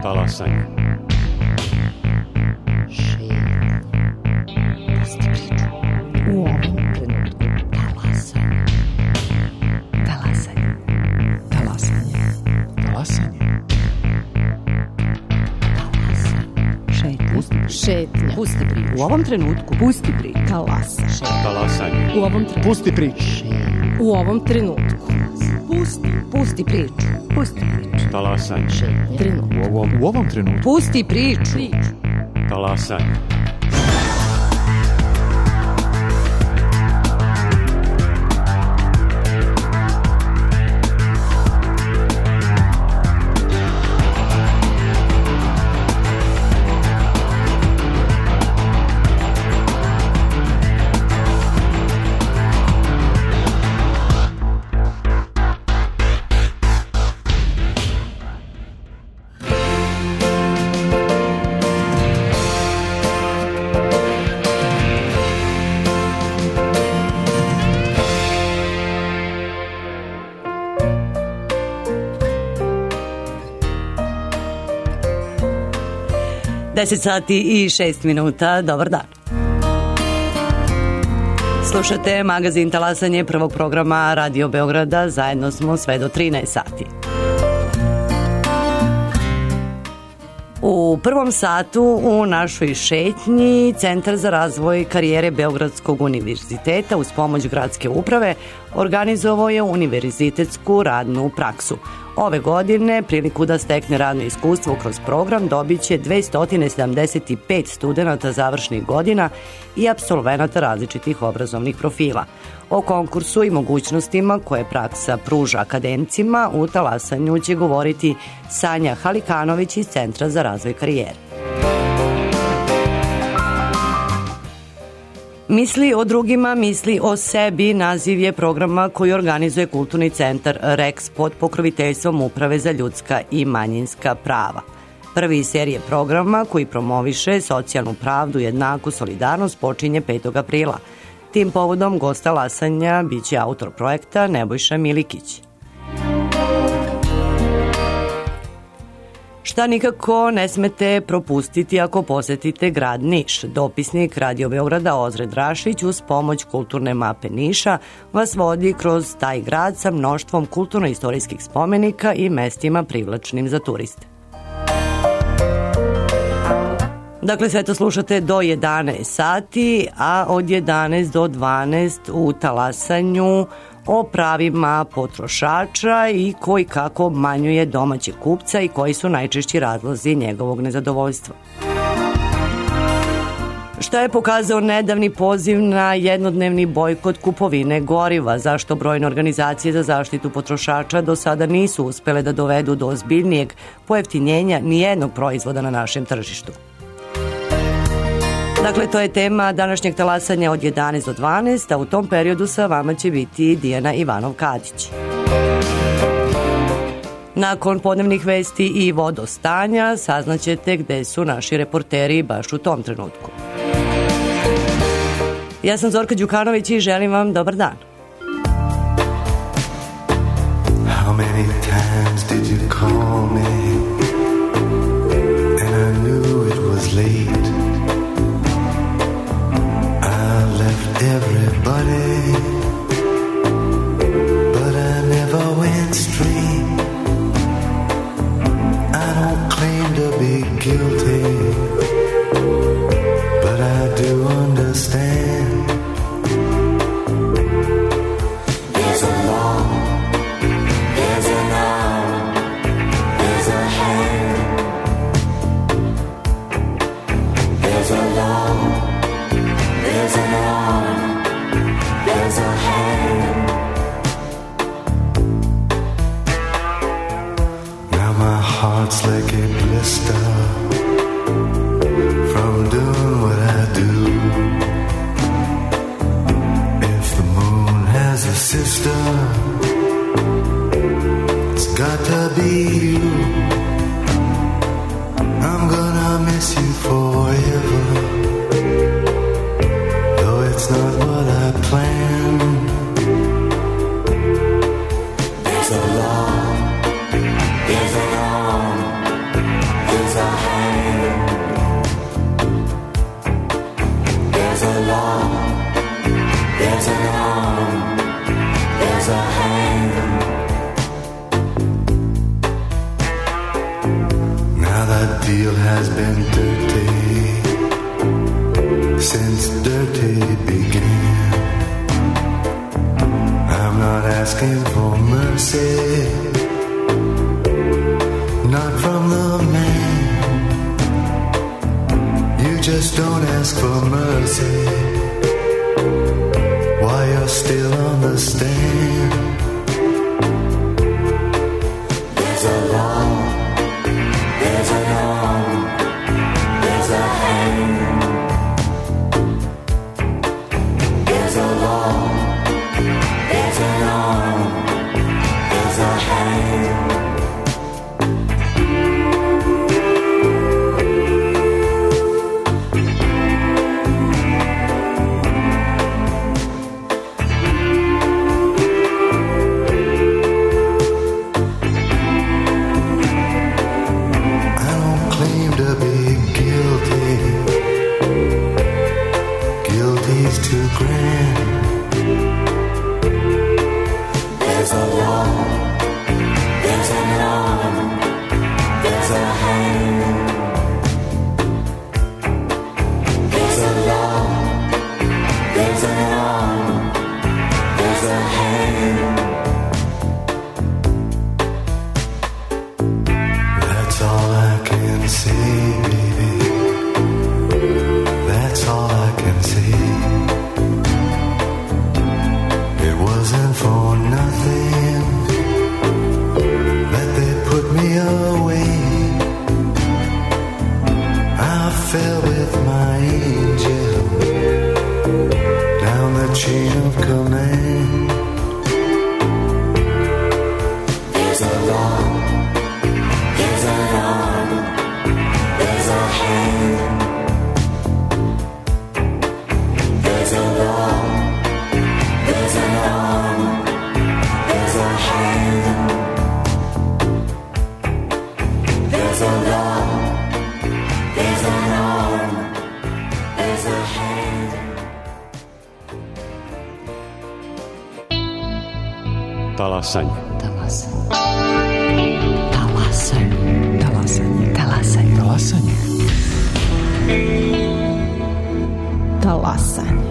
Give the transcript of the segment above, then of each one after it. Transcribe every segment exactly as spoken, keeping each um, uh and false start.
Talasanje. U ovom trenutku talasanje. Talasanje. Talasanje. Talasanje. Šetnja. Šetnja. Pusti priču. U ovom trenutku pusti priču. Talasanje. Talasanje. U ovom trenutku. Pusti priču. U ovom trenutku. Pusti. Pusti priču. Pusti priču. Talasanje. Trenutku. U ovom, u ovom trenutku. Pusti priču. Talasanje. deset sati i šest minuta, dobar dan. Slušate magazin Talasanje prvog programa Radio Beograda, zajedno smo sve do trinaest sati. U prvom satu u našoj šetnji Centar za razvoj karijere Beogradskog univerziteta uz pomoć gradske uprave organizovao je univerzitetsku radnu praksu. Ove godine priliku da stekne radno iskustvo kroz program dobit će dvesta sedamdeset pet studenta završnih godina i apsolvenata različitih obrazovnih profila. O konkursu i mogućnostima koje praksa pruža akademcima u Talasanju će govoriti Sanja Halikanović iz Centra za razvoj karijere. Misli o drugima, misli o sebi, naziv je programa koji organizuje Kulturni centar Rex pod pokroviteljstvom Uprave za ljudska i manjinska prava. Prvi iz serije programa koji promoviše socijalnu pravdu, jednaku solidarnost počinje petog aprila. Tim povodom gost Talasanja biće autor projekta Nebojša Milikić. Šta nikako ne smete propustiti ako posetite grad Niš. Dopisnik Radio Beograda Ozred Rašić uz pomoć kulturne mape Niša vas vodi kroz taj grad sa mnoštvom kulturno-istorijskih spomenika i mestima privlačnim za turiste. Dakle, sve to slušate do jedanaest sati, a od jedanaest do dvanaest u Talasanju o pravima potrošača i koji kako obmanjuje domaćeg kupca i koji su najčešći razlozi njegovog nezadovoljstva. Šta je pokazao nedavni poziv na jednodnevni bojkot kupovine goriva, zašto brojne organizacije za zaštitu potrošača do sada nisu uspele da dovedu do ozbiljnijeg pojeftinjenja nijednog proizvoda na našem tržištu. Dakle, to je tema današnjeg Talasanja od jedanaest do dvanaest, a u tom periodu sa vama će biti Dijana Ivanov-Kadić. Nakon podnevnih vesti i vodostanja saznaćete gde su naši reporteri baš u tom trenutku. Ja sam Zorka Đukanović i želim vam dobar dan. How many times did you call me and I knew it was late. Everybody, but I never went straight. I don't claim to be guilty, but I do understand. There's a law, there's an arm, there's a hand. There's a law, there's an arm, there's a hand. Now my heart's like a blister from doing what I do. If the moon has a sister, it's got to be you. I'm gonna miss you forever. It's not what I planned. There's a law, there's an arm, for mercy, not from the man. You just don't ask for mercy while you're still on the stand. There's a law, there's an arm, there's a hand. There's a law, there's an arm, there's a hand. Too grand. There's a law, there's an arm, there's a hand. There's a law, there's an arm, there's a hand. That's all I can see, baby. That's all I can see. Wasn't for nothing that they put me away. I fell with my angel down the chain of command. There's a law, there's an arm, there's a hand. There's a law, there's an arm, there's a hand. There's a law, there's an arm, there's a hand. Talasanje. Talasanje. Talasanje. Talasanje. Talasanje. Talasanje. Talasanje.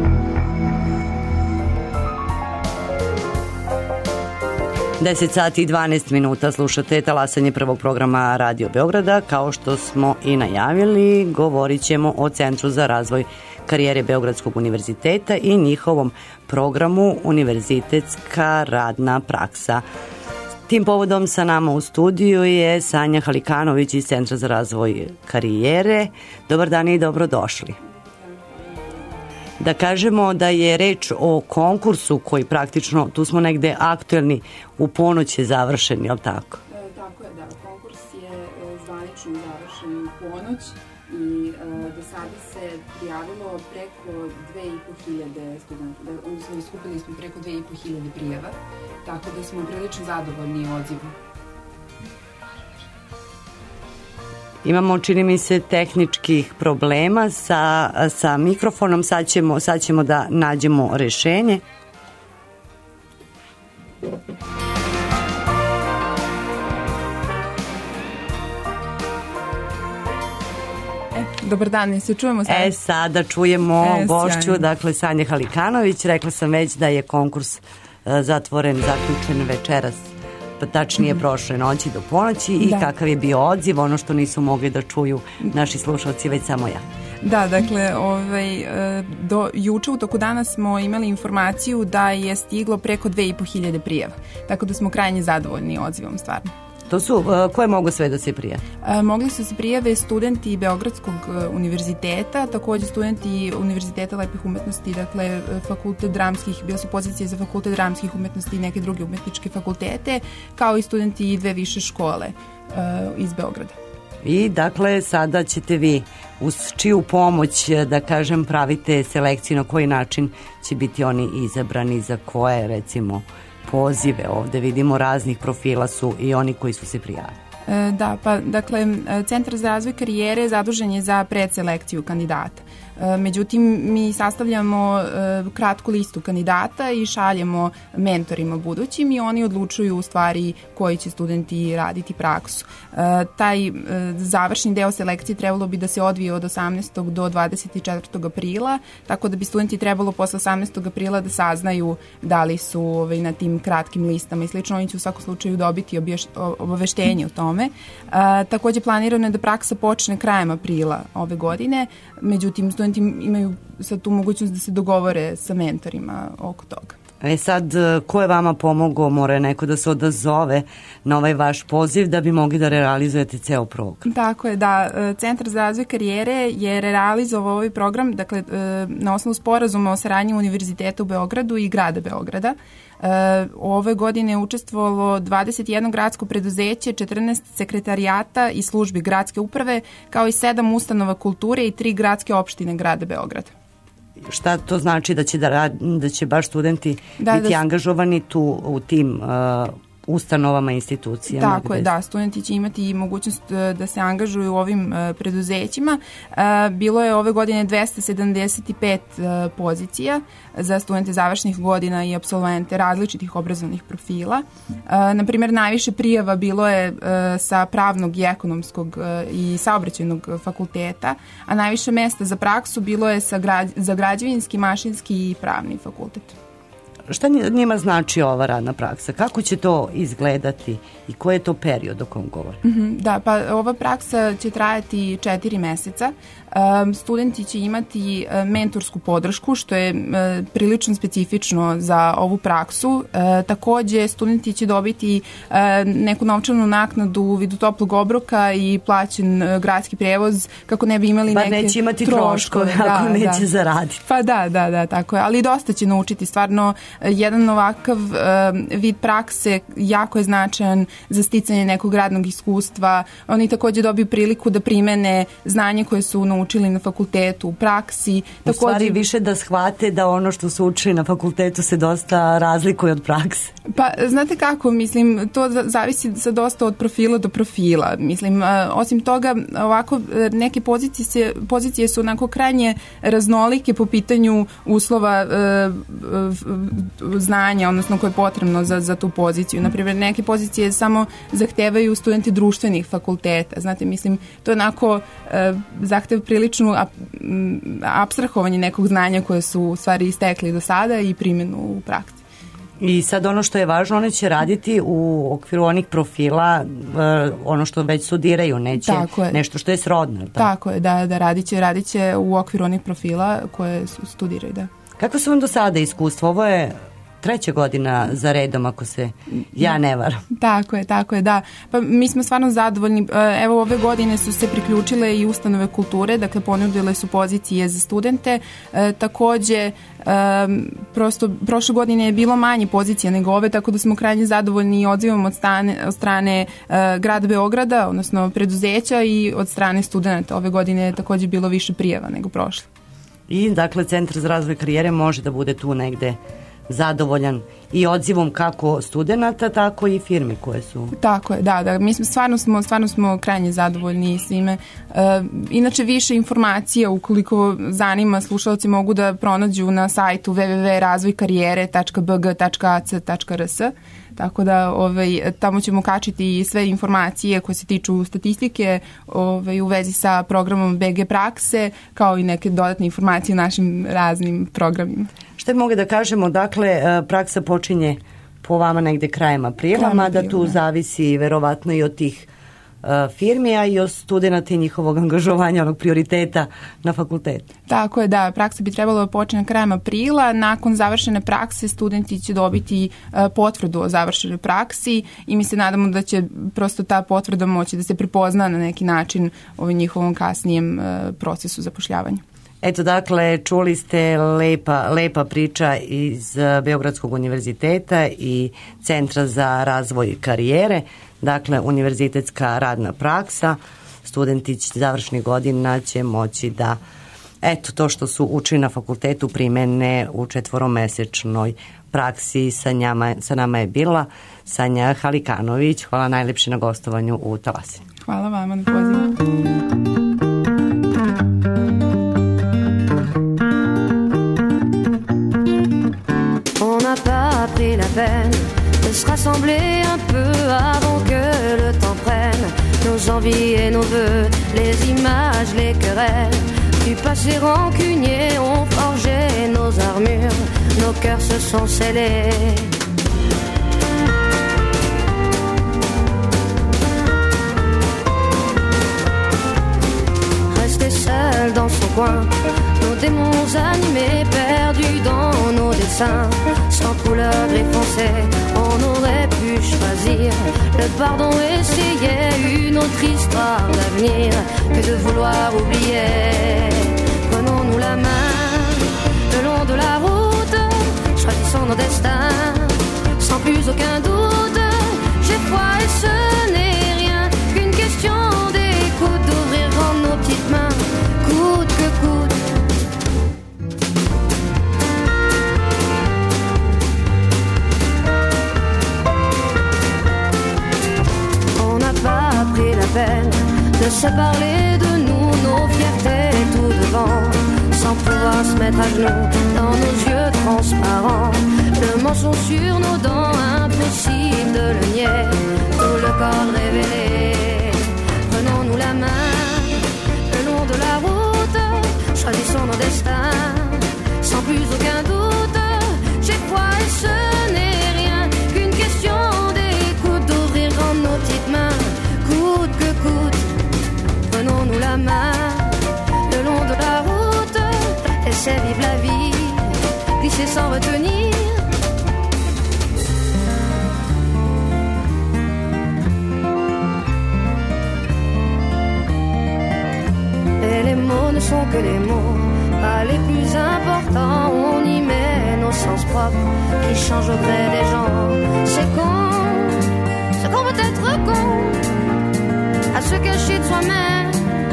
deset sati i dvanaest minuta slušate talasanje prvog programa Radio Beograda. Kao što smo i najavili, govorit ćemo o Centru za razvoj karijere Beogradskog univerziteta i njihovom programu Univerzitetska radna praksa. Tim povodom sa nama u studiju je Sanja Halikanović iz Centra za razvoj karijere. Dobar dan i dobrodošli. Da kažemo da je reč o konkursu koji praktično, tu smo negde aktuelni, u ponoć je završen, je li tako? E, tako je, da. Konkurs je e, zvanično završen u ponoć i e, do sada se prijavilo preko dve i po hiljade studenta, odnosno skupili smo preko dve i po hiljade prijava, tako da smo prilično zadovoljni odzivom. Imamo, čini mi se, tehničkih problema sa, sa mikrofonom. Sad ćemo, sad ćemo da nađemo rešenje. E, dobar dan, ne se čujemo sad? E, sada čujemo e, gošću, sjajno. dakle, Sanja Halikanović. Rekla sam već da je konkurs uh, zatvoren, zaključen večeras, pa tačnije prošle noći do ponoći i da. Kakav je bio odziv, ono što nisu mogli da čuju naši slušalci, već samo ja. Da, dakle, ovaj, do juče u toku dana smo imali informaciju da je stiglo preko dve i po hiljade prijava, tako da smo krajnje zadovoljni odzivom, stvarno. To su, koje mogu sve da se prijave? Mogli su se prijave studenti Beogradskog univerziteta, takođe studenti Univerziteta lepih umetnosti, dakle fakultet dramskih, bio su pozicije za fakultet dramskih umetnosti i neke druge umetničke fakultete, kao i studenti i dve više škole uh, iz Beograda. I dakle sada ćete vi uz čiju pomoć, da kažem, pravite selekciju, na koji način će biti oni izabrani, za koje recimo pozive? Ovde vidimo raznih profila su i oni koji su se prijavili. Da, pa dakle, Centar za razvoj karijere zadužen je za predselekciju kandidata. Međutim, mi sastavljamo kratku listu kandidata i šaljemo mentorima budućim i oni odlučuju u stvari koji će studenti raditi praksu. Taj završni deo selekcije trebalo bi da se odvije od osamnaestog do dvadeset četvrtog aprila, tako da bi studenti trebalo posle osamnaestog aprila da saznaju da li su ovaj, na tim kratkim listama i slično. Oni će u svakom slučaju dobiti obaveštenje o tome. Takođe planirano je da praksa počne krajem aprila ove godine, međutim studenti imaju sad tu mogućnost da se dogovore sa mentorima oko toga. E sad, ko je vama pomogao, mora neko da se odazove na ovaj vaš poziv da bi mogli da realizujete ceo program? Tako je, da. Centar za razvoj karijere je realizovao ovaj program, dakle, na osnovu sporazuma o saradnji Univerziteta u Beogradu i grada Beograda. Ove godine je učestvovalo dvadeset jedno gradsko preduzeće, četrnaest sekretarijata i službi gradske uprave, kao i sedam ustanova kulture i tri gradske opštine grada Beograda. Šta to znači, da će, da rad, da će baš studenti da, biti da, angažovani tu u tim uh, ustanovama, institucijama? Tako je, da, studenti će imati mogućnost da se angažuju u ovim uh, preduzećima. Uh, bilo je ove godine dvesta sedamdeset pet uh, pozicija za studente završnih godina i apsolvente različitih obrazovnih profila. Uh, naprimjer, najviše prijava bilo je uh, sa pravnog i ekonomskog uh, i saobraćajnog fakulteta, a najviše mesta za praksu bilo je sa gra, za građevinski, mašinski i pravni fakultet. Šta njima znači ova radna praksa? Kako će to izgledati i koji je to period o kom govorim? Mm-hmm, da, pa ova praksa će trajati četiri meseca. Um, studenti će imati uh, mentorsku podršku, što je uh, prilično specifično za ovu praksu. Uh, takođe, studenti će dobiti uh, neku novčanu naknadu u vidu toplog obroka i plaćen uh, gradski prevoz, kako ne bi imali Bar neke neće imati troškove. troškove ako da, neće da. zaraditi. Pa da, da, da, tako je. Ali dosta će naučiti. Stvarno, jedan ovakav uh, vid prakse jako je značajan za sticanje nekog radnog iskustva. Oni takođe dobiju priliku da primene znanje koje su naučili na fakultetu, u praksi. U takođe, stvari više da shvate da ono što su učili na fakultetu se dosta razlikuje od prakse. Pa, znate kako, mislim, to zavisi sa dosta od profila do profila. Mislim, osim toga, ovako, neke pozicije, se, pozicije su onako krajnje raznolike po pitanju uslova e, znanja, odnosno koje je potrebno za, za tu poziciju. Naprimjer, neke pozicije samo zahtevaju studenti društvenih fakulteta. Znate, mislim, to je onako e, zahtev priličnu ap, apstrahovanje nekog znanja koje su u stvari istekli do sada i primjenu u praksi. I sad ono što je važno, one će raditi u okviru onih profila, ono što već studiraju, neće nešto što je srodno. Tako, tako je, da, da radit će, radit će u okviru onih profila koje studiraju, da. Kako su vam do sada iskustvo? Ovo je treća godina za redom, ako se ja ne varam. Tako je, tako je, da. Pa mi smo stvarno zadovoljni. Evo, ove godine su se priključile i ustanove kulture, dakle ponudile su pozicije za studente. E, takođe, e, prosto, prošle godine je bilo manje pozicija nego ove, tako da smo krajnje zadovoljni i odzivom od strane, od strane e, grada Beograda, odnosno preduzeća, i od strane studenta. Ove godine je takođe bilo više prijava nego prošle. I, dakle, Centar za razvoj karijere može da bude tu negde zadovoljan i odzivom kako studenta, tako i firmi koje su... Tako je, da, da. Mi smo stvarno smo, stvarno smo krajnje zadovoljni svime. E, inače, više informacija, ukoliko zanima, slušalci mogu da pronađu na sajtu w w w tačka razvoj karijere tačka b g tačka a c tačka r s. Tako da ovaj, tamo ćemo kačiti sve informacije koje se tiču statistike ovaj, u vezi sa programom B G prakse, kao i neke dodatne informacije o našim raznim programima. Što je mogu da kažemo, dakle, praksa počinje po vama negde krajem aprila, krajem mada aprila, tu da. Zavisi verovatno i od tih uh, firmi, a i od studenta i njihovog angažovanja, onog prioriteta na fakultetu. Tako je, da, praksa bi trebalo da počne krajem aprila. Nakon završene prakse studenti će dobiti uh, potvrdu o završenoj praksi i mi se nadamo da će prosto ta potvrda moći da se prepozna na neki način u njihovom kasnijem uh, procesu zapošljavanja. Eto, dakle, čuli ste lepa, lepa priča iz Beogradskog univerziteta i Centra za razvoj karijere, dakle, univerzitetska radna praksa. Studenti završnih godina će moći da, eto, to što su učili na fakultetu primene u četvoromesečnoj praksi. Sa, njama, sa nama je bila Sanja Halikanović. Hvala najlepše na gostovanju u Talasinju. Hvala vama na pozivu. pris la peine de se rassembler un peu avant que le temps prenne nos envies et nos vœux, les images, les querelles du passé rancunier ont forgé nos armures, nos cœurs se sont scellés. Resté seul dans son coin, nos démons animés, perdus dans nos dessins, sans couleur gris foncé, on aurait pu choisir le pardon, essayer une autre histoire d'avenir que de vouloir oublier. Prenons-nous la main le long de la route, choisissons nos destins sans plus aucun doute. J'ai foi et ce n'est rien qu'une question d'écoute, d'ouvrir grand nos petites mains, coûte que coûte. On n'a pas pris la peine de se parler de nous, nos fiertés tout devant, sans pouvoir se mettre à genoux dans nos yeux transparents. Le mensonge sur nos dents, impossible de le nier, tout le corps révélé. Prenons-nous la main le long de la route, choisissons nos destins sans plus aucun doute. J'ai foi et ce n'est rien qu'une question d'écoute, d'ouvrir grand nos petites mains, coûte que coûte. Prenons-nous la main le long de la route, laissez vivre la vie, glisser sans retenir. Et les mots ne sont que les mots, pas les plus importants. On y met nos sens propres qui changent au gré des gens. C'est con, c'est qu'on peut être con, à se cacher de soi-même.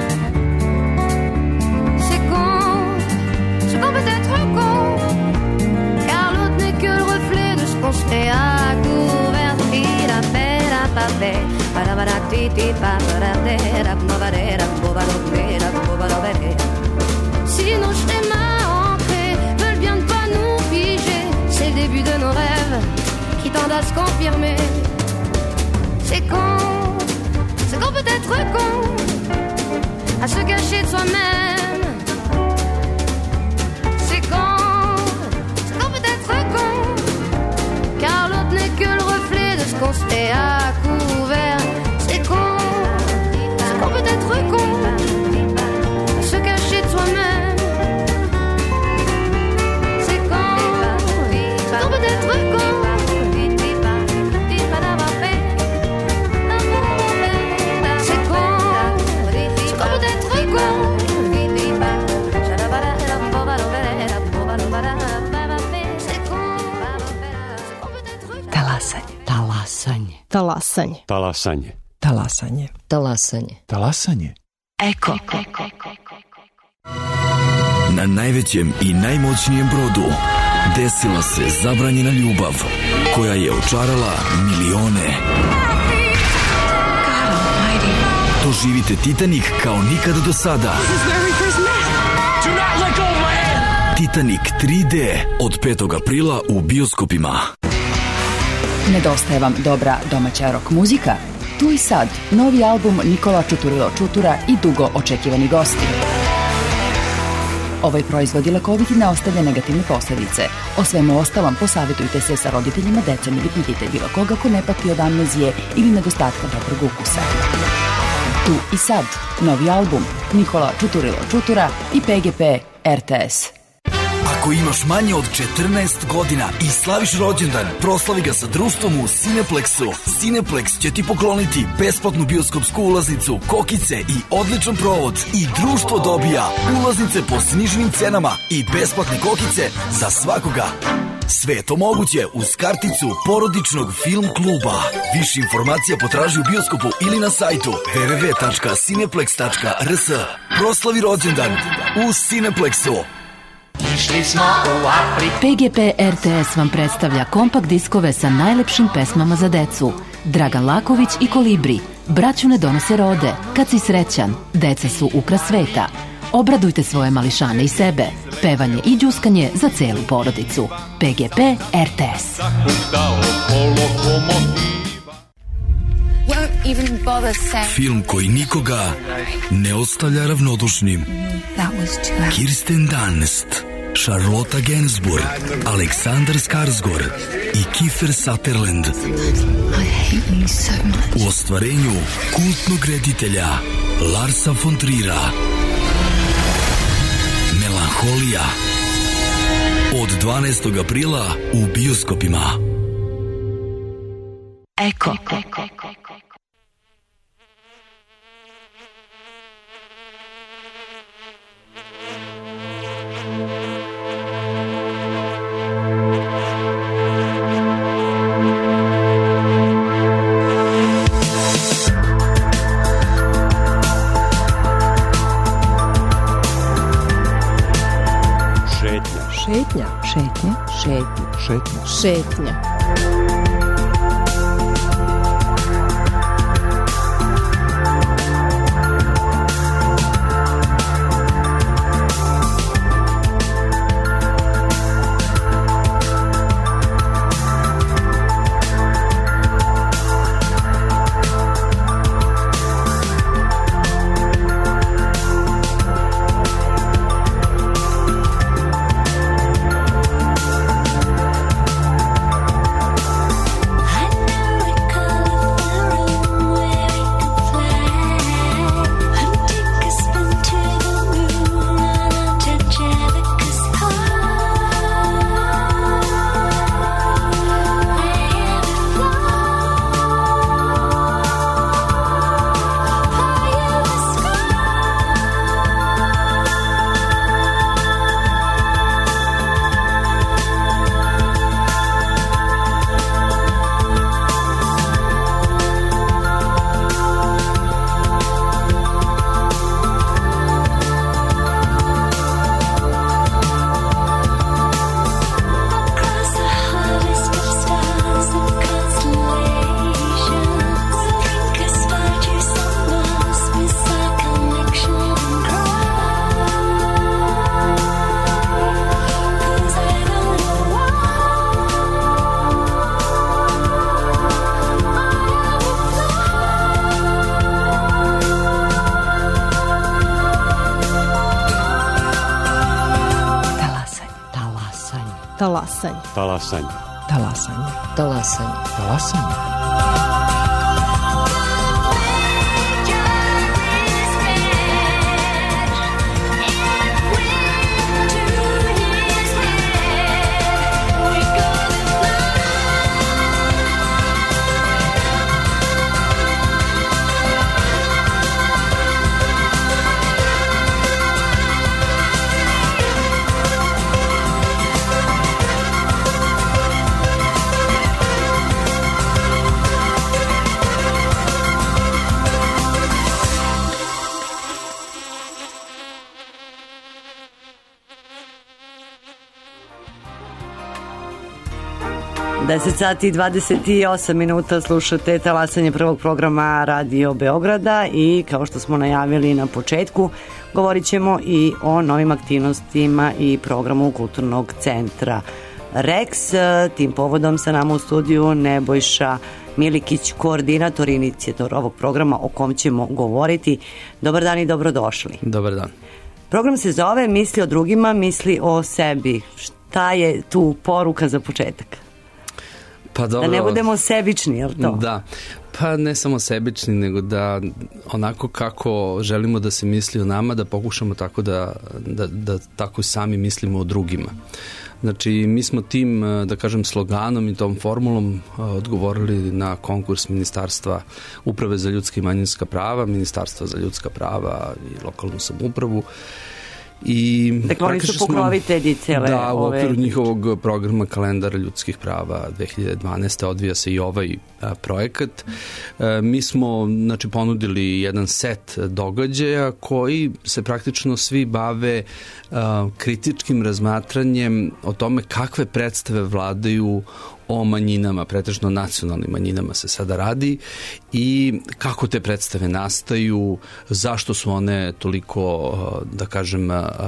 C'est con, c'est qu'on peut être con, car l'autre n'est que le reflet de ce qu'on se fait à couvert. La paix, la paix, para para ti ti pa para te la movarera, movalovera, movalovera. Si nos schémas ancrés veulent bien ne pas nous figer, c'est le début de nos rêves qui tendent à se confirmer. C'est con, c'est qu'on peut être con, à se cacher de soi-même. C'est con, c'est qu'on peut être con, car l'autre n'est que le reflet de ce qu'on se fait à couvert. C'est con, c'est qu'on peut être con, à se cacher de soi-même. C'est con, c'est qu'on peut être con, d'avoir fait l'amour. C'est con, c'est qu'on peut être con. Talasanje. Talasanje. Talasanje. Talasanje. Talasanje. Talasanje. Eko. Na najvećem i najmoćnijem brodu desila se zabranjena ljubav koja je očarala milione. Doživite Titanic kao nikada do sada. Titanic tri D od petog aprila u bioskopima. Nedostaje vam dobra domaća rock muzika? Tu i sad, novi album Nikola Čuturilo Čutura i dugo očekivani gosti. Ovaj proizvod je lekovit i ne ostavlja negativne posledice. O svemu ostalom posavjetujte se sa roditeljima, decom ili pitite bilo koga ko ne pati od amnezije ili nedostatka dobrog ukusa. Tu i sad, novi album Nikola Čuturilo Čutura i P G P R T S. Ako imaš manje od četrnaest godina i slaviš rođendan, proslavi ga sa društvom u Cineplexu. Cineplex će ti pokloniti besplatnu bioskopsku ulaznicu, kokice i odličan provod. I društvo dobija ulaznice po sniženim cenama i besplatne kokice za svakoga. Sve je to moguće uz karticu porodičnog film kluba. Više informacija potraži u bioskopu ili na sajtu w w w tačka cineplex tačka r s. Proslavi rođendan u Cineplexu. P G P R T S vam predstavlja kompakt diskove sa najlepšim pesmama za decu. Dragan Laković i Kolibri, Braću ne donose rode, Kad si srećan, Deca su ukras sveta. Obradujte svoje mališane i sebe. Pevanje i đuskanje za celu porodicu. P G P R T S. Film koji nikoga ne ostavlja ravnodušnim. Kirsten Dunst, Charlotte Gainsbourg, Aleksandar Skarsgård i Kiefer Sutherland u ostvarenju kultnog reditelja Larsa von Trier'a. Melanholija od dvanaestog aprila u bioskopima. Eko. Šetnja. Šetnja. Šetnja. Šetnja. Šetnja. Talasanje. Talasanje. Talasanje. Talasanje. Talasanje. deset sati i dvadeset osam minuta slušate Talasanje prvog programa Radio Beograda i kao što smo najavili na početku, govorit ćemo i o novim aktivnostima i programu Kulturnog centra Rex. Tim povodom sa nama u studiju Nebojša Milikić, koordinator i inicijator ovog programa o kom ćemo govoriti. Dobar dan i dobrodošli. Dobar dan. Program se zove Misli o drugima, misli o sebi. Šta je tu poruka za početak? Pa dobro, da ne budemo sebični, je li to? Da, pa ne samo sebični, nego da onako kako želimo da se misli o nama, da pokušamo tako da, da, da tako sami mislimo o drugima. Znači, mi smo tim, da kažem, sloganom i tom formulom odgovorili na konkurs Ministarstva Uprave za ljudska i manjinska prava, Ministarstva za ljudska prava i lokalnu samoupravu. I dakle, oni su pokrovitelji cele da, u okviru ove... njihovog programa Kalendar ljudskih prava dve hiljade dvanaeste. odvija se i ovaj a, projekat. A, mi smo znači, ponudili jedan set događaja koji se praktično svi bave a, kritičkim razmatranjem o tome kakve predstave vladaju o manjinama, pretežno nacionalnim manjinama se sada radi i kako te predstave nastaju, zašto su one toliko, da kažem,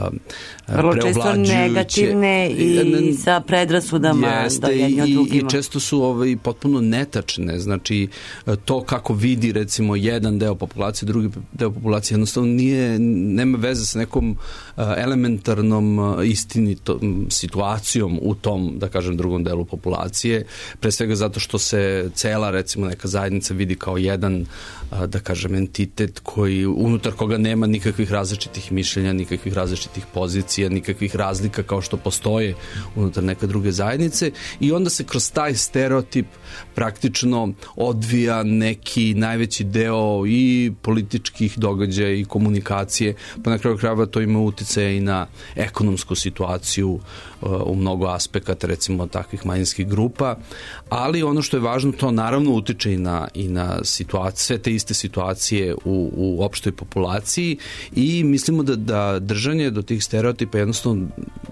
vrlo često negativne i sa predrasudama jeste, do jedni od drugima. I često su ovaj, potpuno netačne, znači to kako vidi recimo jedan deo populacije, drugi deo populacije jednostavno nije, nema veze sa nekom elementarnom istinitom situacijom u tom, da kažem, drugom delu populacije, pre svega zato što se cela recimo neka zajednica vidi kao jedan, da kažem, entitet koji, unutar koga nema nikakvih različitih mišljenja, nikakvih različitih pozicija, nikakvih razlika kao što postoje unutar neke druge zajednice i onda se kroz taj stereotip praktično odvija neki najveći deo i političkih događaja i komunikacije, pa na kraju krajeva to ima uticaja i na ekonomsku situaciju uh, u mnogo aspekata recimo takvih manjinskih grupa, ali ono što je važno, to naravno utiče i na, i na situacije, sve te iste situacije u, u opštoj populaciji i mislimo da, da držanje do tih stereotipa jednostavno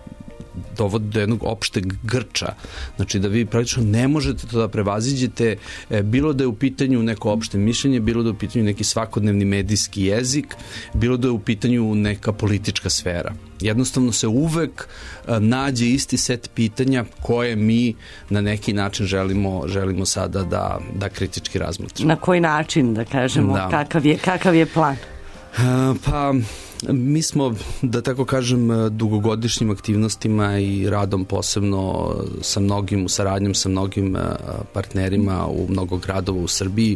dovodi do jednog opšteg grča. Znači da vi praktično ne možete to da prevaziđete, e, bilo da je u pitanju neko opšte mišljenje, bilo da je u pitanju neki svakodnevni medijski jezik, bilo da je u pitanju neka politička sfera. Jednostavno se uvek a, nađe isti set pitanja koje mi na neki način želimo, želimo sada da, da kritički razmotrimo. Na koji način, da kažemo, da. Kakav je, kakav je plan? A, pa... Mi smo, da tako kažem, dugogodišnjim aktivnostima i radom posebno sa mnogim, u saradnjom sa mnogim partnerima u mnogo gradova u Srbiji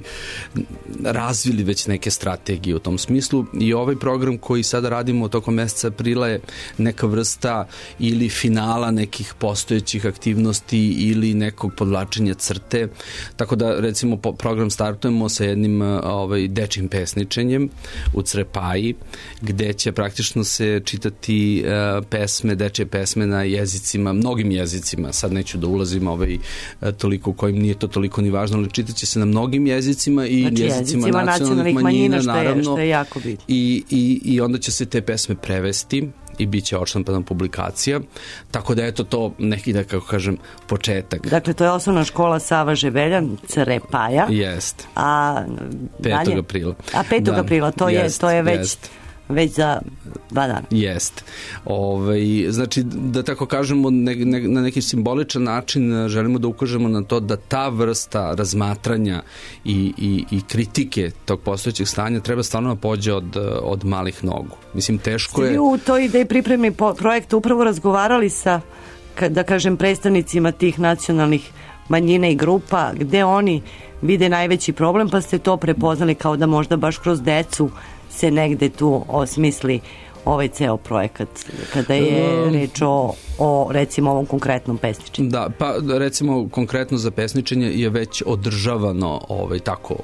razvili već neke strategije u tom smislu i ovaj program koji sada radimo tokom meseca aprila je neka vrsta ili finala nekih postojećih aktivnosti ili nekog podvlačenja crte, tako da recimo program startujemo sa jednim ovaj, dečjim pesničenjem u Crepaji, gde će praktično se čitati uh, pesme, dečje pesme na jezicima, mnogim jezicima, sad neću da ulazim ovaj, toliko u kojim nije to toliko ni važno, ali čitaće se na mnogim jezicima i znači, jezicima, jezicima nacionalnih manjina, što je, naravno, što je jako bitno. I, i, i onda će se te pesme prevesti i bit će odštampana publikacija, tako da eto to neki, da kako kažem, početak. Dakle, to je osnovna škola Sava Žebeljan, Crepaja. Jest. A petog aprila. A petog Da. aprila, to jest, je, to je već... Jest. Već za dva dana. Jest. Ove, znači, da tako kažemo, ne, ne, na neki simboličan način želimo da ukažemo na to da ta vrsta razmatranja i, i, i kritike tog postojećeg stanja treba stvarno da pođe od, od malih nogu. Mislim, teško je... Svi u toj ideji pripremni projekt upravo razgovarali sa, da kažem, predstavnicima tih nacionalnih manjina i grupa, gde oni vide najveći problem, pa ste to prepoznali kao da možda baš kroz decu se negde tu osmisli ovaj ceo projekat, kada je reč o, o recimo ovom konkretnom pesničenju. Da, pa recimo konkretno za pesničenje je već održavano ovaj, tako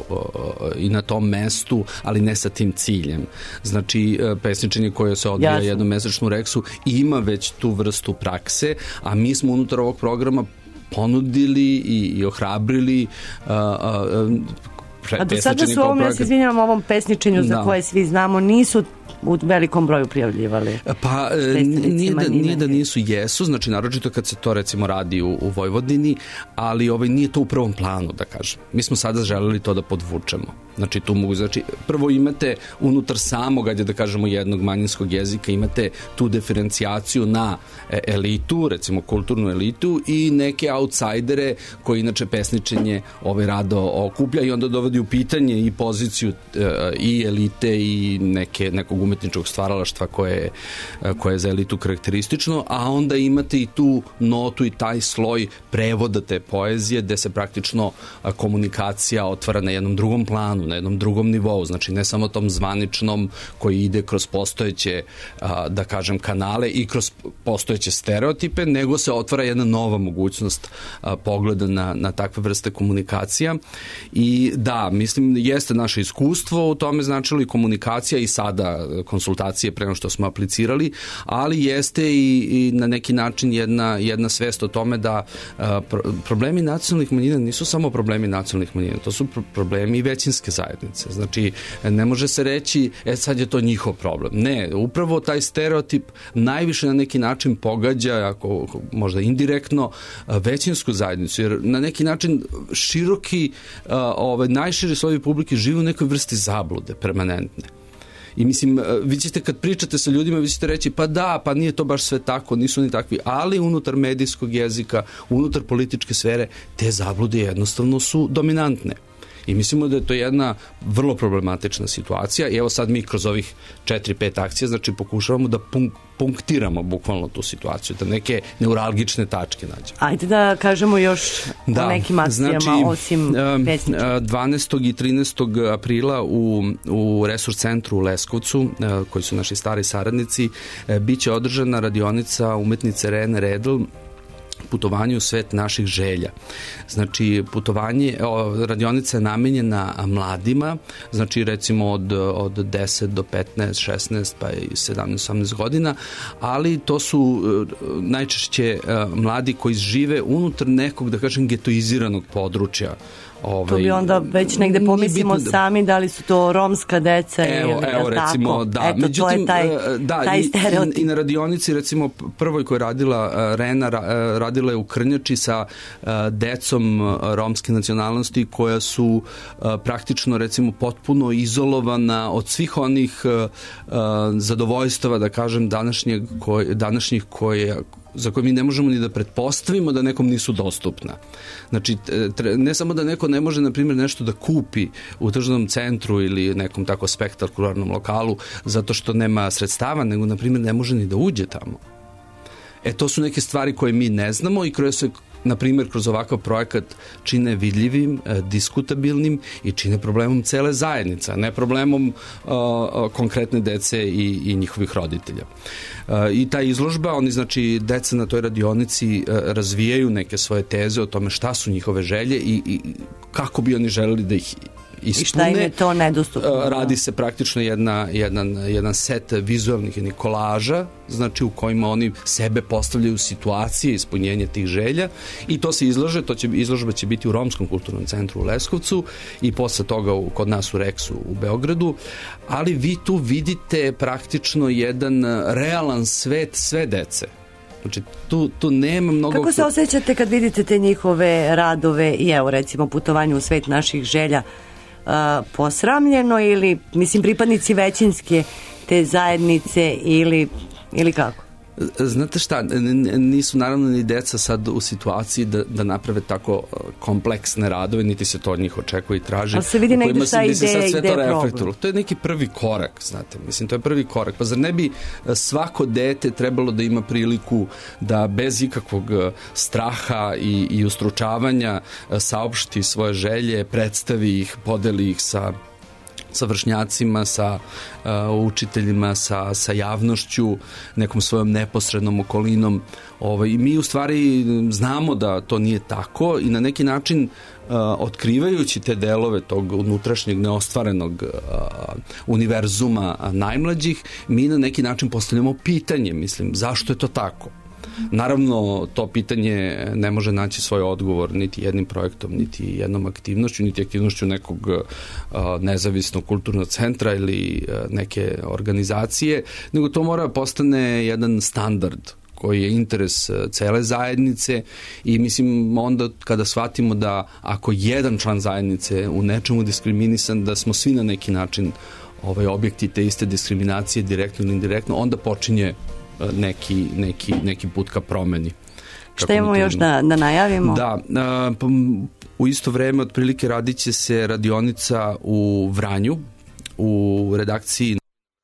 i na tom mestu, ali ne sa tim ciljem. Znači pesničenje koje se odvija Jasno. jednom mesečnu reksu ima već tu vrstu prakse, a mi smo unutar ovog programa ponudili i, i ohrabrili uh, uh, A do sada su ovom, ja se izvinjam, ovom pesničenju za da. koje svi znamo, nisu u velikom broju prijavljivali. Pa nije da, nije da nisu, jesu, znači naročito kad se to recimo radi u, u Vojvodini, ali ovaj, nije to u prvom planu, da kažem. Mi smo sada želeli to da podvučemo. Znači tu mogu, znači prvo imate unutar samog, ajde da kažemo, jednog manjinskog jezika, imate tu diferencijaciju na elitu, recimo kulturnu elitu i neke outsidere koji inače pesničenje ovaj rado okuplja i onda dovodi u pitanje i poziciju e, i elite i neke, nekog umetničkog stvaralaštva koje, koje je za elitu karakteristično, a onda imate i tu notu i taj sloj prevoda te poezije gde se praktično komunikacija otvara na jednom drugom planu, na jednom drugom nivou, znači ne samo tom zvaničnom koji ide kroz postojeće, da kažem, kanale i kroz postojeće stereotipe, nego se otvara jedna nova mogućnost pogleda na, na takve vrste komunikacija i da, mislim, jeste naše iskustvo u tome značilo i komunikacija i sada konsultacije pre nego što smo aplicirali, ali jeste i, i na neki način jedna, jedna svest o tome da a, pro, problemi nacionalnih manjina nisu samo problemi nacionalnih manjina, to su pro, problemi i većinske zajednice. Znači, ne može se reći, e sad je to njihov problem. Ne, upravo taj stereotip najviše na neki način pogađa, ako možda indirektno, većinsku zajednicu, jer na neki način široki, ovaj, najširi slojevi publike žive u nekoj vrsti zablude permanentne. I mislim, vi ćete kad pričate sa ljudima, vi ćete reći pa da, pa nije to baš sve tako, nisu ni takvi, ali unutar medijskog jezika, unutar političke sfere, te zablude jednostavno su dominantne. I mislimo da je to jedna vrlo problematična situacija i evo sad mi kroz ovih četiri pet akcija, znači pokušavamo da punk, punktiramo bukvalno tu situaciju, da neke neuralgične tačke nađemo. Ajde da kažemo još da, o nekim akcijama, znači, osim pesnička. dvanaestog i trinaestog aprila u, u Resurs centru u Leskovcu, koji su naši stari saradnici, biće održana radionica umetnice Rene Redl, putovanje u svet naših želja. Znači, putovanje, radionica je namenjena mladima, znači recimo od, od deset do petnaest, šesnaest pa i sedamnaest, osamnaest godina, ali to su najčešće mladi koji žive unutar nekog, da kažem, getoiziranog područja. Ovaj, to bi onda već negde pomislimo da, sami da li su to romska deca evo, ili evo, recimo, tako. Da. Eto, međutim, to je taj, da, taj i, stereotip. I, I na radionici, recimo, prvoj koja je radila Rena, radila je u Krnjači sa decom romske nacionalnosti koja su praktično, recimo, potpuno izolovana od svih onih zadovoljstava, da kažem, današnjeg, koj, današnjih koje za koje mi ne možemo ni da pretpostavimo da nekom nisu dostupna. Znači, ne samo da neko ne može, na primjer, nešto da kupi u tržnom centru ili nekom tako spektakularnom lokalu zato što nema sredstava, nego, na primjer, ne može ni da uđe tamo. E, to su neke stvari koje mi ne znamo i koje se, na primjer, kroz ovakav projekat čine vidljivim, diskutabilnim i čine problemom cele zajednice, a ne problemom uh, konkretne dece i, i njihovih roditelja. Uh, I ta izložba, oni, znači, deca na toj radionici uh, razvijaju neke svoje teze o tome šta su njihove želje i, i kako bi oni želeli da ih ispune. I šta im je to nedostupno? Radi se praktično jedna, jedan, jedan set vizualnih jednih kolaža, znači u kojima oni sebe postavljaju situacije ispunjenja tih želja i to se izlaže, to će, izložba će biti u Romskom kulturnom centru u Leskovcu i posle toga u, kod nas u Reksu u Beogradu, ali vi tu vidite praktično jedan realan svet sve dece. Znači, tu, tu nema mnogo... Kako se osjećate kad vidite te njihove radove i evo, recimo, putovanje u svet naših želja, Uh, posramljeno ili, mislim, pripadnici većinske te zajednice ili, ili kako? Znate šta, nisu naravno ni deca sad u situaciji da, da naprave tako kompleksne radove, niti se to od njih očekuje i traži. Ali se vidi negde šta ideja, gde je problem. To je neki prvi korak, znate, mislim, to je prvi korak. Pa zar ne bi svako dete trebalo da ima priliku da bez ikakvog straha i, i ustručavanja saopšti svoje želje, predstavi ih, podeli ih sa sa vršnjacima, sa uh, učiteljima, sa, sa javnošću, nekom svojom neposrednom okolinom. Ovaj, I mi u stvari znamo da to nije tako i na neki način uh, otkrivajući te delove tog unutrašnjeg neostvarenog uh, univerzuma najmlađih, mi na neki način postavljamo pitanje, mislim, zašto je to tako? Naravno, to pitanje ne može naći svoj odgovor niti jednim projektom, niti jednom aktivnošću, niti aktivnošću nekog uh, nezavisnog kulturnog centra ili uh, neke organizacije, nego to mora postane jedan standard koji je interes cele zajednice i mislim onda kada shvatimo da ako jedan član zajednice u nečemu diskriminisan, da smo svi na neki način ovaj, objekti te iste diskriminacije, direktno ili indirektno, onda počinje neki, neki, neki put ka promeni. Šta imamo još da, da najavimo? Da, a, pa, u isto vreme otprilike radit će se radionica u Vranju, u redakciji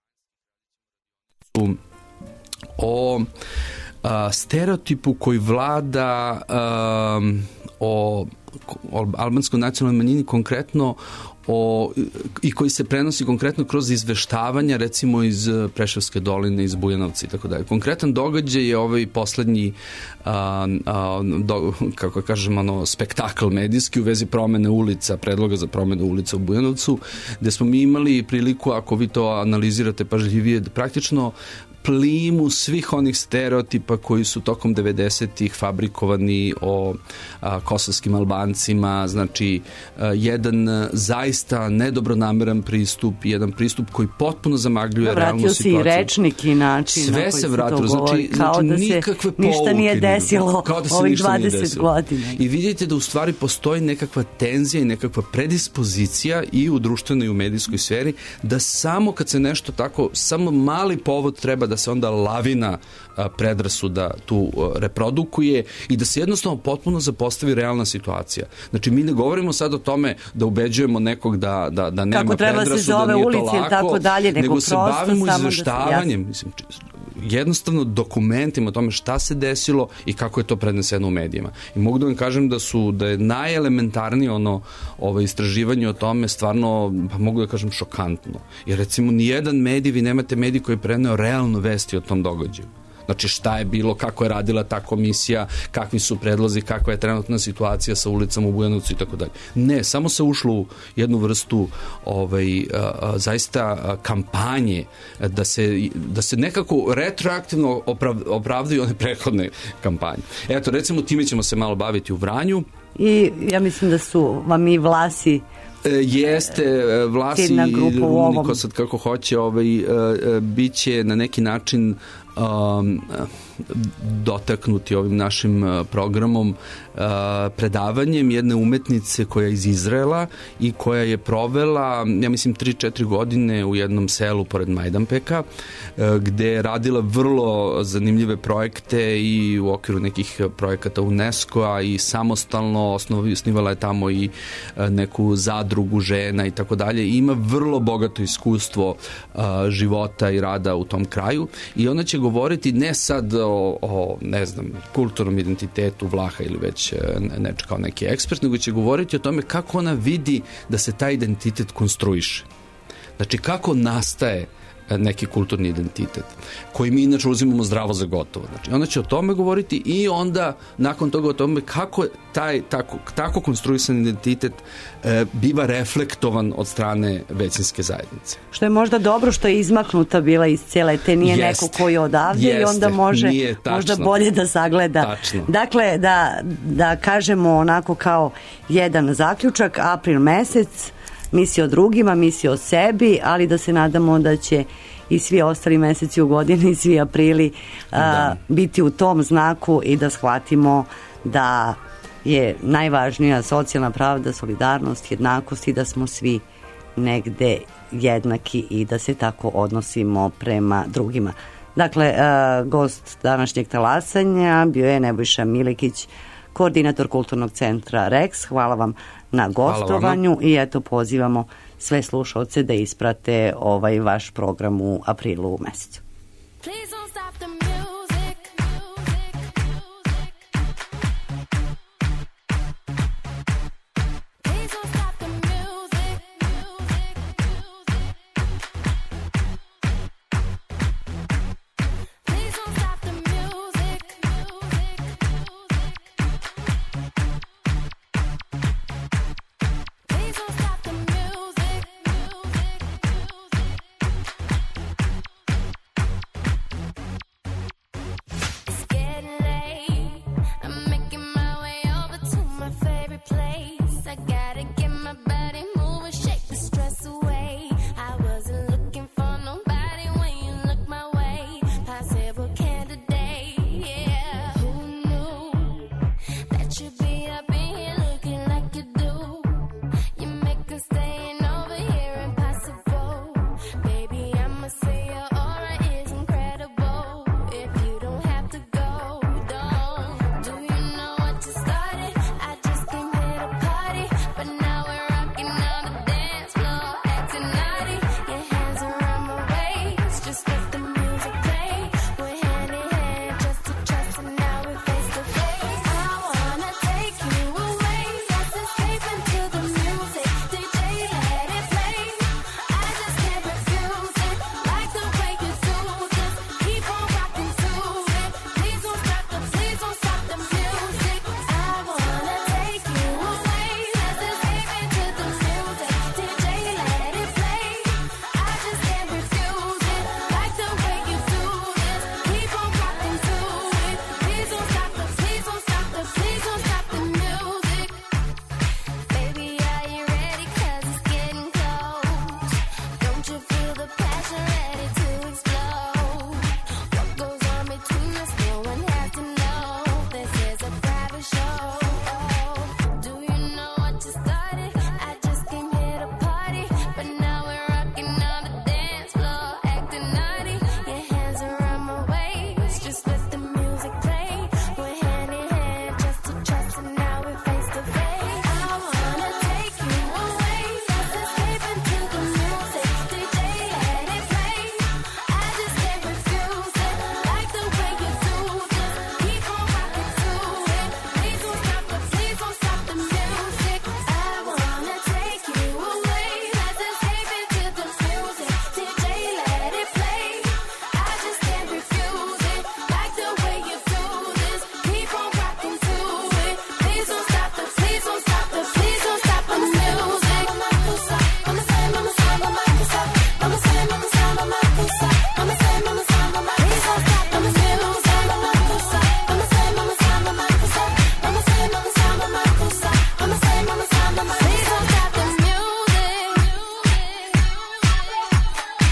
o a, stereotipu koji vlada a, o, o albanskoj nacionalnoj manjini, konkretno o, i koji se prenosi konkretno kroz izveštavanja, recimo iz Preševske doline, iz Bujanovca i tako dalje. Konkretan događaj je ovaj poslednji a, a, do, kako kažem, ono, spektakl medijski u vezi promene ulica, predloga za promene ulica u Bujanovcu, gde smo mi imali priliku, ako vi to analizirate pažljivije, da praktično plimu svih onih stereotipa koji su tokom devedesetih fabrikovani o a, kosovskim Albancima, znači a, jedan a, zaista nedobronameran pristup, jedan pristup koji potpuno zamagljuje realnu situaciju. Vratio si i rečnik i način sve na koji se vratilo, to govori, znači, kao znači da se nikakve ništa nije desilo kao da se ovih ništa nije dvadeset desilo. godina. I vidite da u stvari postoji nekakva tenzija i nekakva predispozicija i u društvenoj i u medijskoj sferi, da samo kad se nešto tako, samo mali povod treba da se onda lavina a, predrasuda tu a, reprodukuje i da se jednostavno potpuno zapostavi realna situacija. Znači, mi ne govorimo sad o tome da ubeđujemo nekog da, da, da nema predrasuda, da nije to lako, tako dalje, nego, nego se bavimo samo izveštavanjem, da mislim, jednostavno dokumentima o tome šta se desilo i kako je to predneseno u medijima. I mogu da vam kažem da su, da je najelementarnije ono, ovo istraživanje o tome stvarno, pa mogu da kažem, šokantno. Jer recimo nijedan medij, vi nemate medij koji je preneo realno vesti o tom događaju. Znači šta je bilo, kako je radila ta komisija, kakvi su predlozi, kakva je trenutna situacija sa ulicama u Bujanovcu i tako dalje. Ne, samo se ušlo u jednu vrstu ovaj, a, a, zaista a, kampanje da se, da se nekako retroaktivno oprav, opravdaju one prethodne kampanje. Eto, recimo, time ćemo se malo baviti u Vranju. I ja mislim da su vam i Vlasi E, jeste, Vlasi ili Uniko sad kako hoće, ovaj, e, e, bit će na neki način um, dotaknuti ovim našim programom uh, predavanjem jedne umetnice koja je iz Izraela i koja je provela, ja mislim, tri četiri godine u jednom selu pored Majdanpeka, uh, gde je radila vrlo zanimljive projekte i u okviru nekih projekata UNESCO-a i samostalno osnovi, osnivala je tamo i uh, neku zadrugu žena i tako dalje. Ima vrlo bogato iskustvo uh, života i rada u tom kraju i ona će govoriti ne sad o, o ne znam, kulturnom identitetu Vlaha ili već neč kao neki ekspert, nego će govoriti o tome kako ona vidi da se taj identitet konstruiše. Znači, kako nastaje neki kulturni identitet, koji mi inače uzimamo zdravo za gotovo. Znači, ona će o tome govoriti i onda nakon toga o tome kako taj tako, tako konstruisan identitet e, biva reflektovan od strane većinske zajednice. Što je možda dobro što je izmaknuta bila iz cijele te, nije Jeste. neko koji je odavde Jeste. I onda može možda bolje da sagleda. Tačno. Dakle, da, da kažemo onako kao jedan zaključak, april mesec, misli o drugima, misli o sebi, ali da se nadamo da će i svi ostali meseci u godini i svi aprili a, biti u tom znaku i da shvatimo da je najvažnija socijalna pravda, solidarnost, jednakost i da smo svi negde jednaki i da se tako odnosimo prema drugima. Dakle, a, gost današnjeg talasanja bio je Nebojša Milekić, koordinator Kulturnog centra Rex. Hvala vam na gostovanju i eto pozivamo sve slušalce da isprate ovaj vaš program u aprilu mesecu.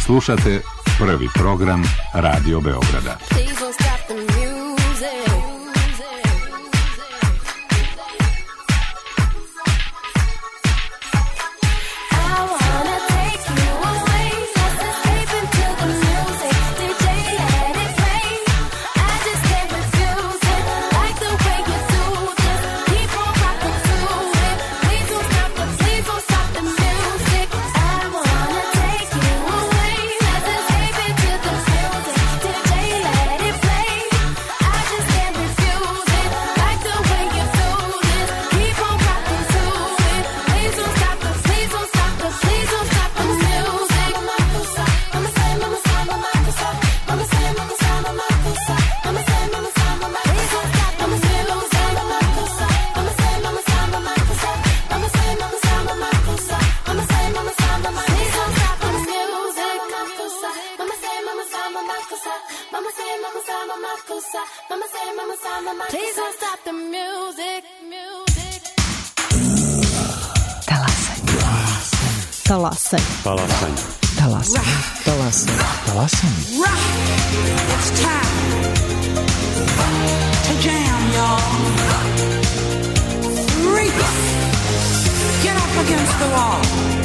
Slušate prvi program Radio Beograda. Talasaj. Talasaj. Talasaj. Talasaj. Talasaj. It's time to jam, y'all. Freak. Get up against the wall.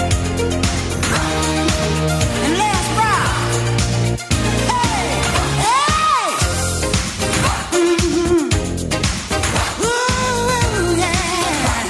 And let's rock. Hey, hey. Mm-hmm. Ooh, yeah.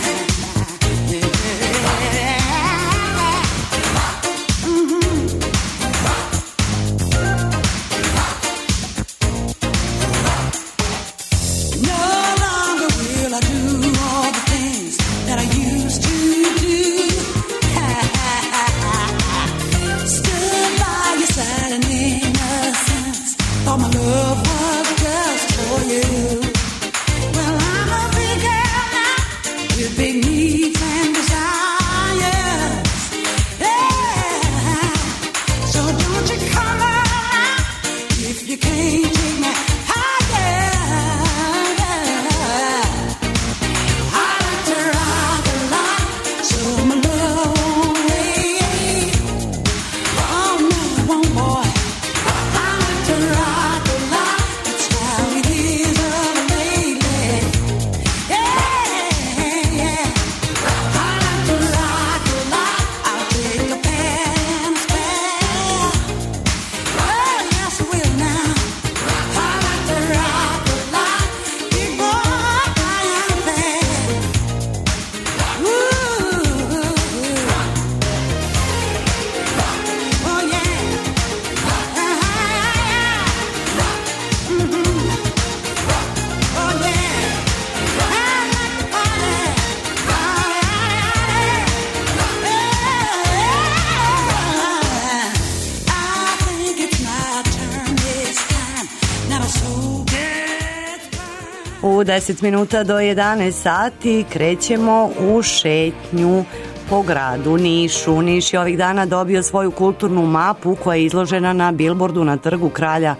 U deset minuta do jedanaest sati krećemo u šetnju po gradu Nišu. Niš je ovih dana dobio svoju kulturnu mapu koja je izložena na bilbordu na trgu Kralja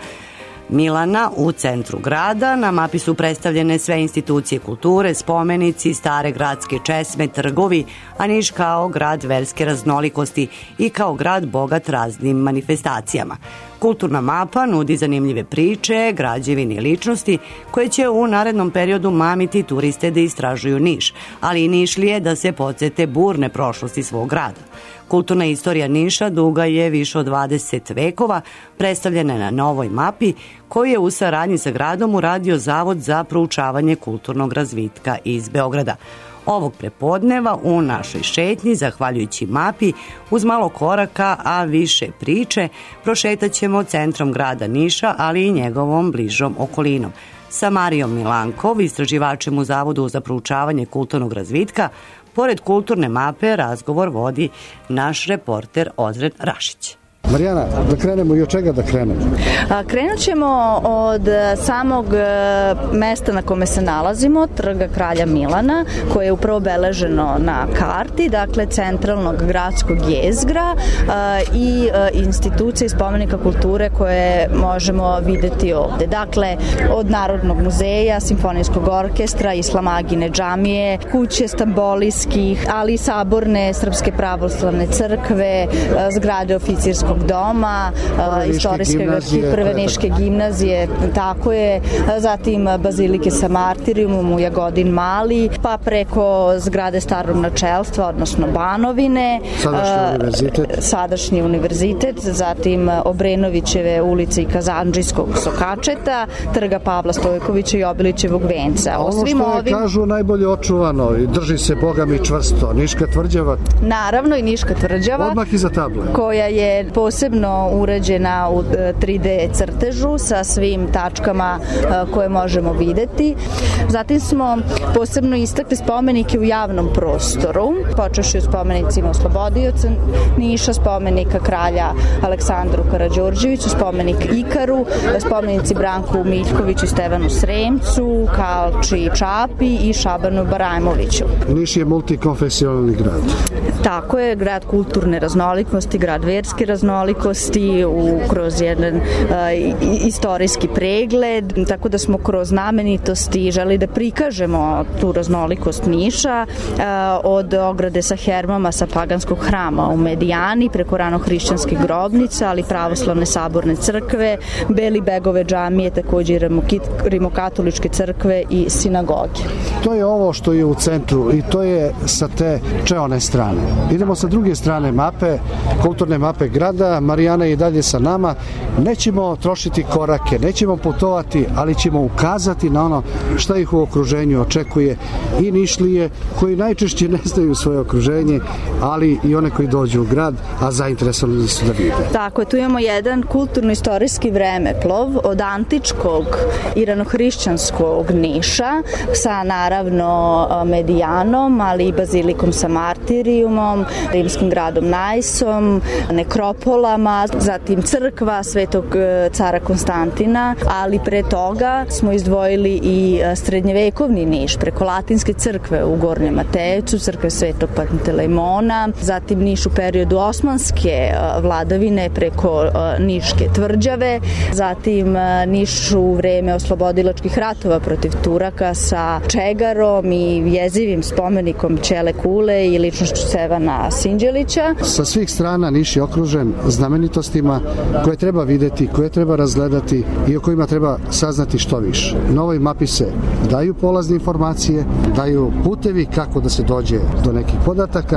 Milana u centru grada. Na mapi su predstavljene sve institucije kulture, spomenici, stare gradske česme, trgovi, a Niš kao grad verske raznolikosti i kao grad bogat raznim manifestacijama. Kulturna mapa nudi zanimljive priče, građevine i ličnosti koje će u narednom periodu mamiti turiste da istražuju Niš, ali i Nišlije da se podsete burne prošlosti svog grada. Kulturna istorija Niša duga je više od dvadeset vekova, predstavljena na novoj mapi koju je u saradnji sa gradom uradio Zavod za proučavanje kulturnog razvitka iz Beograda. Ovog prepodneva u našoj šetnji, zahvaljujući mapi, uz malo koraka, a više priče, prošetat ćemo centrom grada Niša, ali i njegovom bližom okolinom. Sa Marijom Milankov, istraživačem u Zavodu za proučavanje kulturnog razvitka, pored kulturne mape razgovor vodi naš reporter Ozren Rašić. Marijana, da krenemo i od čega da krenemo? Krenut ćemo od samog mesta na kome se nalazimo, trga Kralja Milana, koje je upravo obeleženo na karti, dakle centralnog gradskog jezgra i institucije i spomenika kulture koje možemo videti ovde. Dakle, od Narodnog muzeja, Simfonijskog orkestra, Islamagine džamije, kuće Stambolijskih, ali i saborne Srpske pravoslavne crkve, zgrade oficirskog Niškog doma, istorijske prve Niške gimnazije, tako je, zatim Bazilike sa martirijumom u Jagodin Mali, pa preko zgrade starog načelstva, odnosno Banovine, sadašnji univerzitet, sadašnji univerzitet, zatim Obrenovićeve ulice i Kazandžijskog sokačeta, trga Pavla Stojkovića i Obilićevog venca. Ono što je, ovim... kažu, najbolje očuvano i drži se Boga mi čvrsto, Niška tvrđava. Naravno i Niška tvrđava. Odmah iza table. Koja je posebno uređena u tri D crtežu sa svim tačkama koje možemo videti. Zatim smo posebno istakli spomenike u javnom prostoru, počevši u spomenicima oslobodioca Niša, spomenika kralja Aleksandru Karađorđeviću, spomenik Ikaru, spomenici Branku Miljkoviću i Stevanu Sremcu, Kalči Čapi i Šabanu Barajmoviću. Niš je multikonfesionalni grad. Tako je, grad kulturne raznolikosti, grad verske raznolikosti, u, kroz jedan uh, istorijski pregled, tako da smo kroz znamenitosti želi da prikažemo tu raznolikost Niša, uh, od ograde sa hermama sa paganskog hrama u Medijani, preko ranohrišćanskih grobnica, ali pravoslavne saborne crkve, Beli Begove džamije, takođe rimokatoličke crkve i sinagoge. To je ovo što je u centru i to je sa te čeone strane. Idemo sa druge strane mape, kulturne mape grada. Marijana je i dalje sa nama. Nećemo trošiti korake, nećemo putovati, ali ćemo ukazati na ono šta ih u okruženju očekuje i Nišlije koji najčešće ne znaju svoje okruženje, ali i one koji dođu u grad, a zainteresovani su da vide. Tako, tu imamo jedan kulturno-istorijski vremeplov od antičkog i ranohrišćanskog Niša sa naravno Medijanom, ali i Bazilikom sa martirijumom, rimskim gradom Najsom, nekropolama, zatim crkva Svetog cara Konstantina, ali pre toga smo izdvojili i srednjevekovni Niš preko Latinske crkve u Gornjem Matejevcu, crkve Svetog Pantelejmona, zatim Niš u periodu osmanske vladavine preko Niške tvrđave, zatim Niš u vreme oslobodilačkih ratova protiv Turaka sa Čegarom i jezivim spomenikom Ćele Kule i ličnošću Sevana Sinđelića. Sa svih strana Niš je okružen znamenitostima koje treba videti, koje treba razgledati i o kojima treba saznati što više. Na ovoj mapi se daju polazne informacije, daju putevi kako da se dođe do nekih podataka,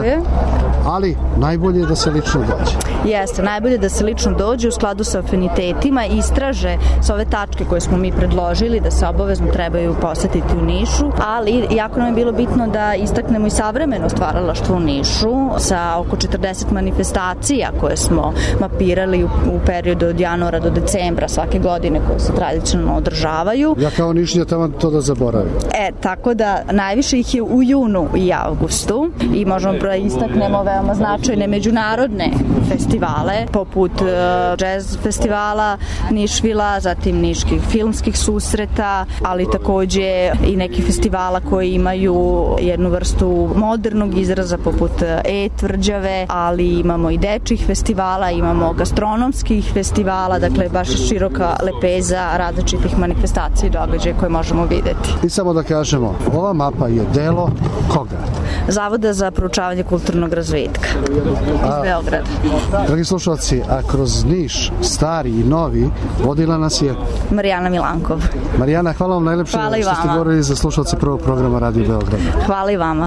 ali najbolje je da se lično dođe. Jeste, najbolje da se lično dođe u skladu sa afinitetima i istraže sa ove tačke koje smo mi predložili da se obavezno trebaju posetiti u Nišu, ali jako nam je bilo bitno da istaknemo i savremeno stvaralaštvo u Nišu sa oko četrdeset manifestacija koje smo mapirali u, u periodu od januara do decembra svake godine koje se tradicionalno održavaju. Ja kao Nišnja tamo to da zaboravim. E, tako da najviše ih je u junu i avgustu i možemo da istaknemo veoma značajne međunarodne festivale poput uh, jazz festivala Nišvila, zatim niških filmskih susreta, ali takođe i neki festivala koji imaju jednu vrstu modernog izraza poput E-tvrđave, ali imamo i dečjih festivala, imamo gastronomskih festivala, dakle baš široka lepeza različitih manifestacija i događaja koje možemo videti. I samo da kažemo, ova mapa je delo koga? Zavoda za proučavanje kulturnog razvitka iz a, Beograda. Dragi slušalci, a kroz Niš, stari i novi, vodila nas je Marijana Milankov. Marijana, hvala vam najlepše hvala što ste govorili za slušalce prvog programa Radio Beograda. Hvala i vama.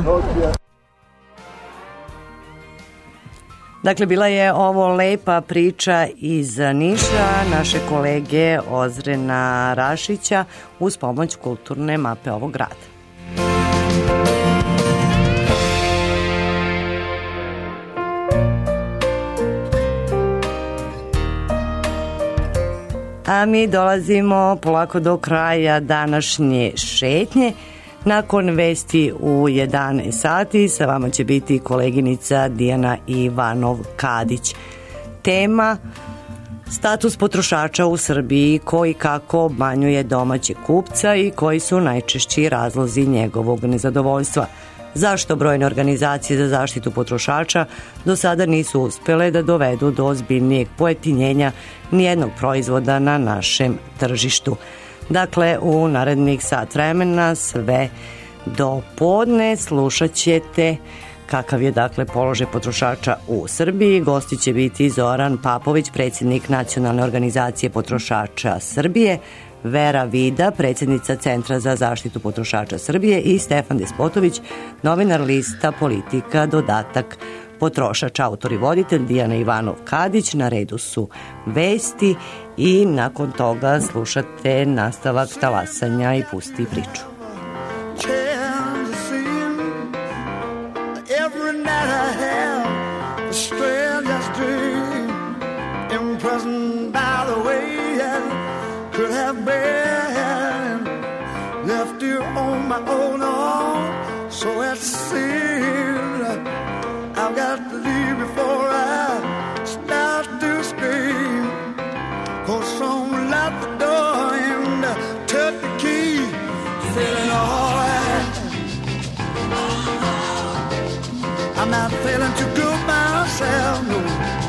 Dakle, bila je ovo lepa priča iz Niša naše kolege Ozrena Rašića uz pomoć kulturne mape ovog grada. A mi dolazimo polako do kraja današnje šetnje. Nakon vesti u jedanaest sati sa vama će biti koleginica Dijana Ivanov-Kadić. Tema status potrošača u Srbiji, koji kako obmanjuje domaće kupca i koji su najčešći razlozi njegovog nezadovoljstva. Zašto brojne organizacije za zaštitu potrošača do sada nisu uspele da dovedu do ozbiljnijeg pojeftinjenja nijednog proizvoda na našem tržištu. Dakle, u narednih sat vremena sve do podne slušat ćete kakav je dakle položaj potrošača u Srbiji. Gosti će biti Zoran Papović, predsjednik Nacionalne organizacije potrošača Srbije, Vera Vida, predsjednica Centra za zaštitu potrošača Srbije i Stefan Despotović, novinar lista Politika, dodatak potrošač, autor i voditelj Dijana Ivanov-Kadić. Na redu su vesti i nakon toga slušate nastavak talasanja i pusti priču. I've got to leave before I start to scream. Cause someone locked the door and took the key. Feeling alright. I'm not feeling too good myself, no.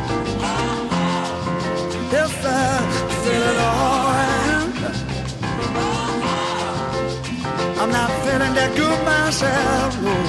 Yes, I'm feeling alright. I'm not feeling that good myself, no.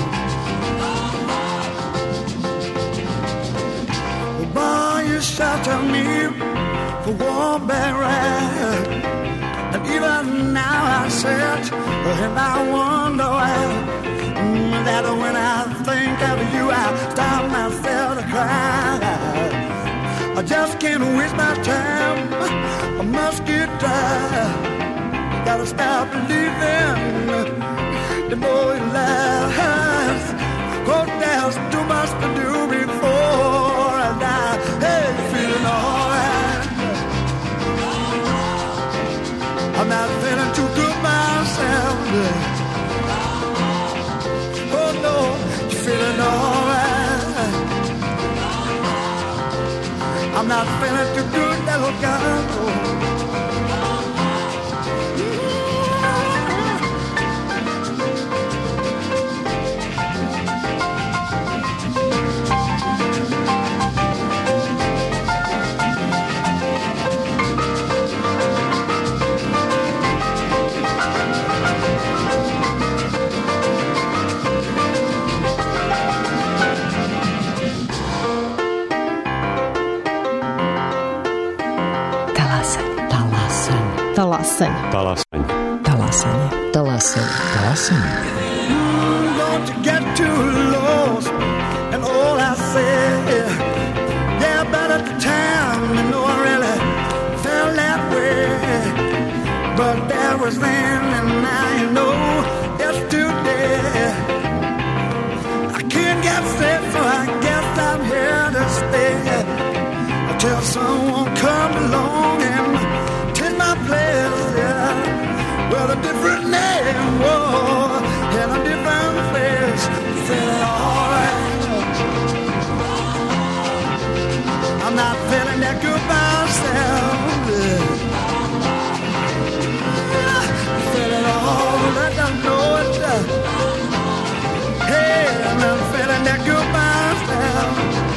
Boy, you shelter me for one bad ride. And even now I sit and I wonder why, mm, that when I think of you I stop myself to cry. I just can't waste my time, I must get tired. Gotta stop believing the more it lasts. Cause there's too much to do before I die. Hey, feeling alright. I'm not feeling too good myself. Oh no, you're feeling alright. I'm not feeling too good, little girl. Talasanje. Talasanje. Talasanje. Talasanje. Talasanje. Don't you get too lost and all I said. Yeah, but at the time you know I really felt that way. But that was then and now you know it's today. I can't get sick, so I guess I'm here to stay. Until someone comes along and take my place, yeah. With a different name, whoa, and a different face. Feeling alright. I'm not feeling that good myself. Yeah. Feeling alright, I know it. Hey, I'm not feeling that good myself.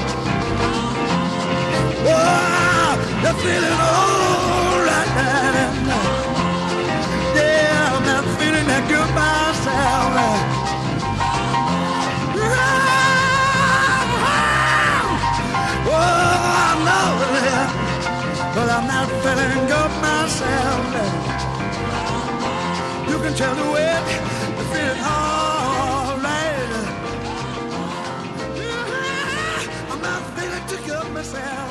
Whoa, you're feeling alright. Yeah, I'm not feeling that good myself. Oh, I know that, but I'm not feeling good myself. You can tell the way I'm feeling alright. I'm not feeling too good myself.